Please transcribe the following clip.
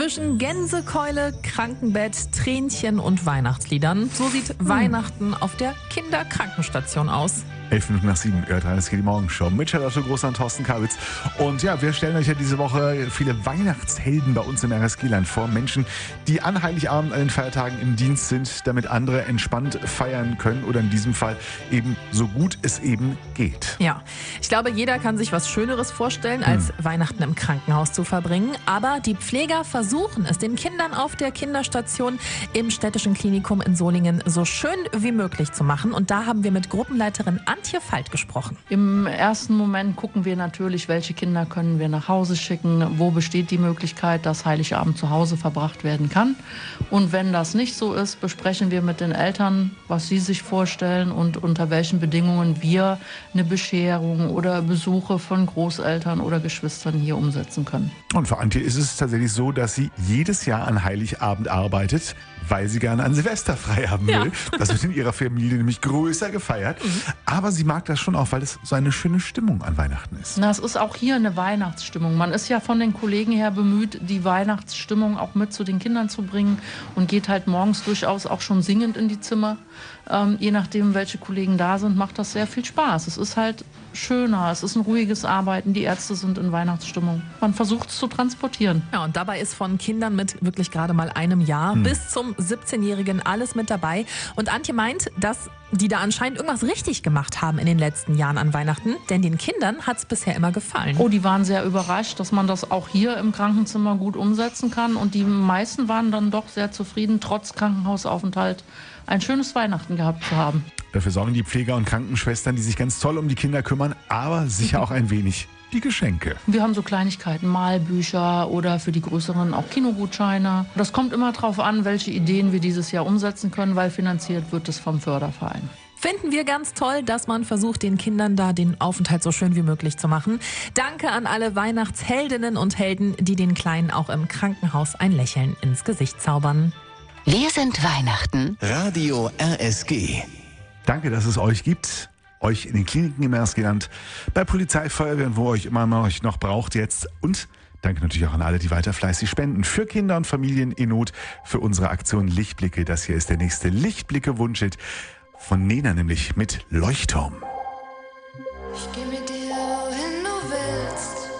Zwischen Gänsekeule, Krankenbett, Tränchen und Weihnachtsliedern. So sieht Weihnachten auf der Kinderkrankenstation aus. 7:11, RTL die Morgenshow mit Charlotte Groß und Thorsten Kawitz. Und ja, wir stellen euch ja diese Woche viele Weihnachtshelden bei uns im RSG-Land vor. Menschen, die an Heiligabend an den Feiertagen im Dienst sind, damit andere entspannt feiern können oder in diesem Fall eben so gut es eben geht. Ja, ich glaube, jeder kann sich was Schöneres vorstellen, als Weihnachten im Krankenhaus zu verbringen. Aber die Pfleger versuchen es den Kindern auf der Kinderstation im Städtischen Klinikum in Solingen so schön wie möglich zu machen. Und da haben wir mit Gruppenleiterin Antje Veit gesprochen. Im ersten Moment gucken wir natürlich, welche Kinder können wir nach Hause schicken, wo besteht die Möglichkeit, dass Heiligabend zu Hause verbracht werden kann. Und wenn das nicht so ist, besprechen wir mit den Eltern, was sie sich vorstellen und unter welchen Bedingungen wir eine Bescherung oder Besuche von Großeltern oder Geschwistern hier umsetzen können. Und für Antje ist es tatsächlich so, dass sie jedes Jahr an Heiligabend arbeitet, weil sie gerne an Silvester frei haben will. Ja. Das wird in ihrer Familie nämlich größer gefeiert. Aber sie mag das schon auch, weil es so eine schöne Stimmung an Weihnachten ist. Na, es ist auch hier eine Weihnachtsstimmung. Man ist ja von den Kollegen her bemüht, die Weihnachtsstimmung auch mit zu den Kindern zu bringen und geht halt morgens durchaus auch schon singend in die Zimmer. Je nachdem, welche Kollegen da sind, macht das sehr viel Spaß. Es ist halt schöner, es ist ein ruhiges Arbeiten, die Ärzte sind in Weihnachtsstimmung. Man versucht es zu transportieren. Ja, und dabei ist von Kindern mit wirklich gerade mal einem Jahr bis zum 17-Jährigen alles mit dabei. Und Antje meint, dass die da anscheinend irgendwas richtig gemacht haben in den letzten Jahren an Weihnachten, denn den Kindern hat es bisher immer gefallen. Oh, die waren sehr überrascht, dass man das auch hier im Krankenzimmer gut umsetzen kann. Und die meisten waren dann doch sehr zufrieden, trotz Krankenhausaufenthalt ein schönes Weihnachten gehabt zu haben. Dafür sorgen die Pfleger und Krankenschwestern, die sich ganz toll um die Kinder kümmern, aber sicher auch ein wenig die Geschenke. Wir haben so Kleinigkeiten, Malbücher oder für die Größeren auch Kinogutscheine. Das kommt immer darauf an, welche Ideen wir dieses Jahr umsetzen können, weil finanziert wird es vom Förderverein. Finden wir ganz toll, dass man versucht, den Kindern da den Aufenthalt so schön wie möglich zu machen. Danke an alle Weihnachtsheldinnen und Helden, die den Kleinen auch im Krankenhaus ein Lächeln ins Gesicht zaubern. Wir sind Weihnachten. Radio RSG. Danke, dass es euch gibt. Euch in den Kliniken im RSG-Land, bei Polizei, Feuerwehren, wo euch immer noch braucht jetzt. Und danke natürlich auch an alle, die weiter fleißig spenden. Für Kinder und Familien in Not, für unsere Aktion Lichtblicke. Das hier ist der nächste Lichtblicke-Wunschhit von Nena, nämlich mit Leuchtturm. Ich geh mir